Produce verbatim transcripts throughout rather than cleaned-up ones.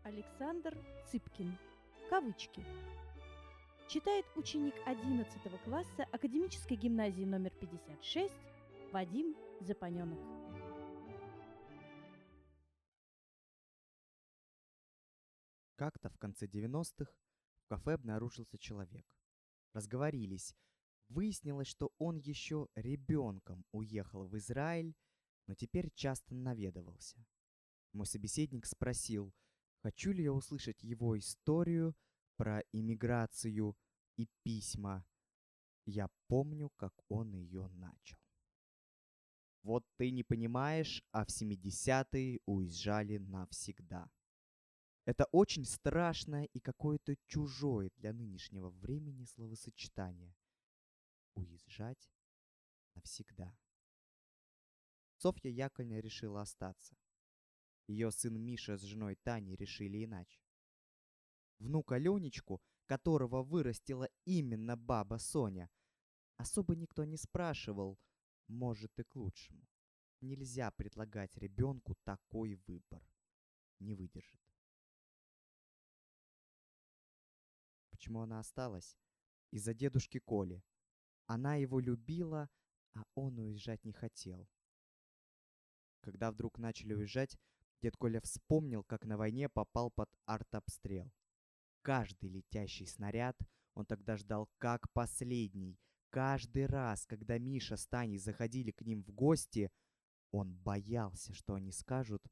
Александр Цыпкин. Кавычки. Читает ученик одиннадцатого класса академической гимназии номер пятьдесят шесть Вадим Запаненок. Как-то в конце девяностых в кафе обнаружился человек. Разговорились. Выяснилось, что он еще ребенком уехал в Израиль, но теперь часто наведывался. Мой собеседник спросил, хочу ли я услышать его историю про иммиграцию и письма. Я помню, как он ее начал. Вот ты не понимаешь, а в семидесятые уезжали навсегда. Это очень страшное и какое-то чужое для нынешнего времени словосочетание. Уезжать навсегда. Софья Яковлевна решила остаться. Ее сын Миша с женой Таней решили иначе. Внука Ленечку, которого вырастила именно баба Соня, особо никто не спрашивал, может и к лучшему. Нельзя предлагать ребенку такой выбор. Не выдержит. Почему она осталась? Из-за дедушки Коли. Она его любила, а он уезжать не хотел. Когда вдруг начали уезжать, дед Коля вспомнил, как на войне попал под артобстрел. Каждый летящий снаряд он тогда ждал как последний. Каждый раз, когда Миша с Таней заходили к ним в гости, он боялся, что они скажут: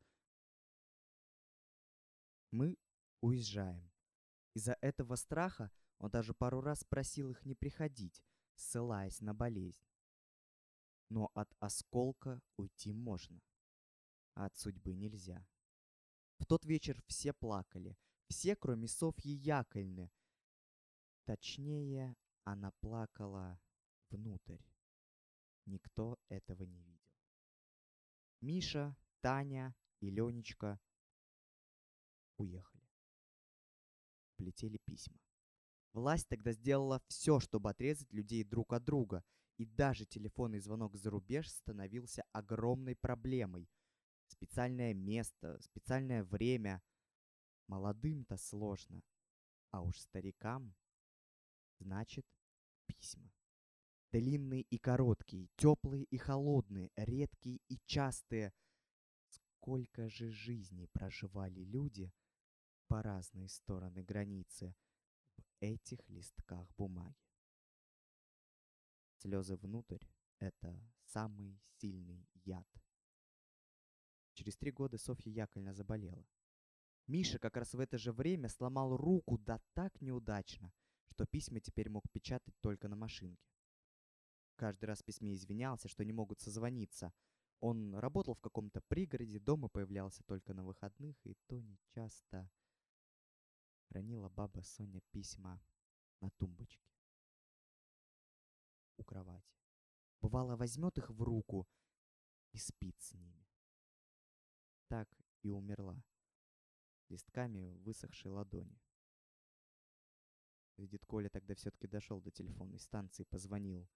«Мы уезжаем». Из-за этого страха он даже пару раз просил их не приходить, ссылаясь на болезнь. Но от осколка уйти можно, а от судьбы нельзя. В тот вечер все плакали, все, кроме Софьи Яковлевны. Точнее, она плакала внутрь. Никто этого не видел. Миша, Таня и Ленечка уехали. Полетели письма. Власть тогда сделала все, чтобы отрезать людей друг от друга, и даже телефонный звонок за рубеж становился огромной проблемой. Специальное место, специальное время. Молодым-то сложно, а уж старикам, значит, письма. Длинные и короткие, теплые и холодные, редкие и частые. Сколько же жизней проживали люди по разные стороны границы в этих листках бумаги. Слезы внутрь — это самый сильный яд. Через три года Софья Яковлевна заболела. Миша как раз в это же время сломал руку, да так неудачно, что письма теперь мог печатать только на машинке. Каждый раз в письме извинялся, что не могут созвониться. Он работал в каком-то пригороде, дома появлялся только на выходных, и то нечасто. Хранила баба Соня письма на тумбочке у кровати. Бывало, возьмет их в руку и спит с ними. Так и умерла, листками высохшей ладони. Дед Коля тогда все-таки дошел до телефонной станции и позвонил.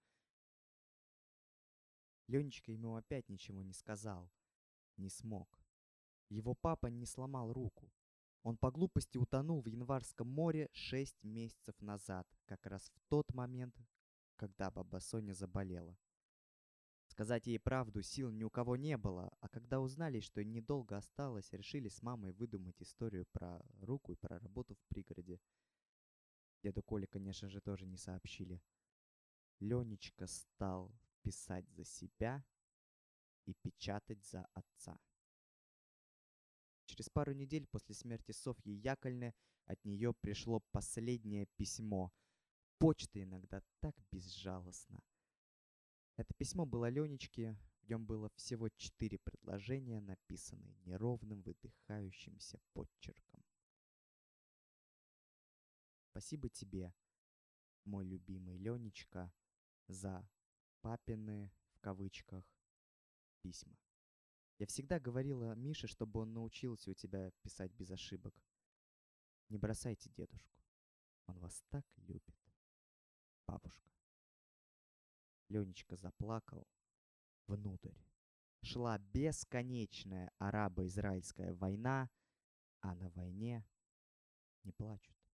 Ленечка ему опять ничего не сказал, не смог. Его папа не сломал руку. Он по глупости утонул в Январском море шесть месяцев назад, как раз в тот момент, когда баба Соня заболела. Сказать ей правду сил ни у кого не было, а когда узнали, что недолго осталось, решили с мамой выдумать историю про руку и про работу в пригороде. Деду Коле, конечно же, тоже не сообщили. Ленечка стал писать за себя и печатать за отца. Через пару недель после смерти Софьи Яковлевны от нее пришло последнее письмо. Почта иногда так безжалостна. Это письмо было Ленечке, в нем было всего четыре предложения, написанные неровным выдыхающимся подчерком. Спасибо тебе, мой любимый Ленечка, за папины, в кавычках, письма. Я всегда говорила Мише, чтобы он научился у тебя писать без ошибок. Не бросайте дедушку. Он вас так любит. Бабушка. Ленечка заплакал внутрь. Шла бесконечная арабо-израильская война. а на войне не плачут.